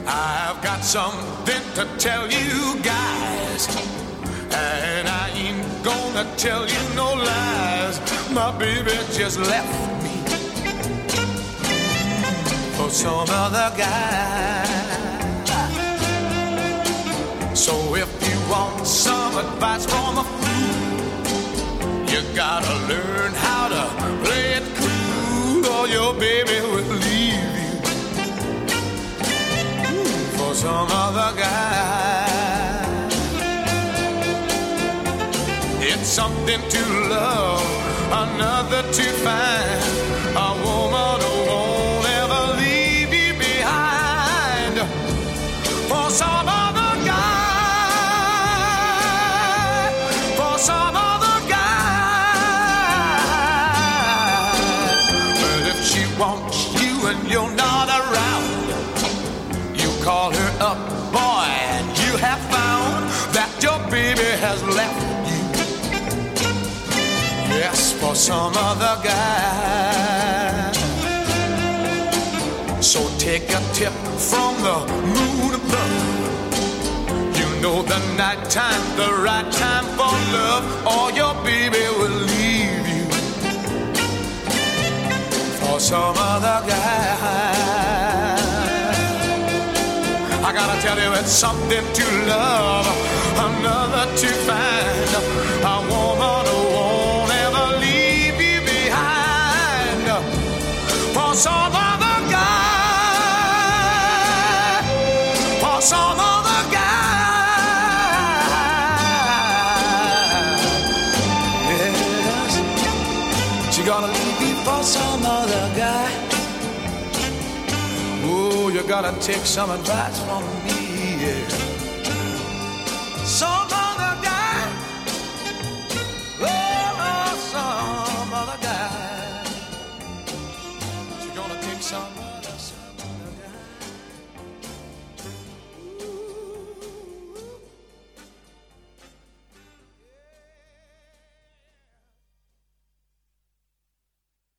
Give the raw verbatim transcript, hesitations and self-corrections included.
I've got something to tell you guys, and I ain't gonna tell you no lies. My baby just left me for some other guy. So if you want some advice from a fool, you gotta learn how to play it cool, or your baby will leave you for some other guy. It's something to love, another to find, a woman who won't ever leave you behind for some other guy, for some other guy. But if she wants you and you're not around, call her up, boy, and you have found that your baby has left you. Yes, for some other guy. So take a tip from the moon above. You know the night time, the right time for love, or your baby will leave you for some other guy. I gotta tell you, it's something to love, another to find, a woman who won't ever leave you behind for some other guy, for some other guy. Yes, she gonna leave you for some other guy. Oh, you gotta take some advice from me, yeah. So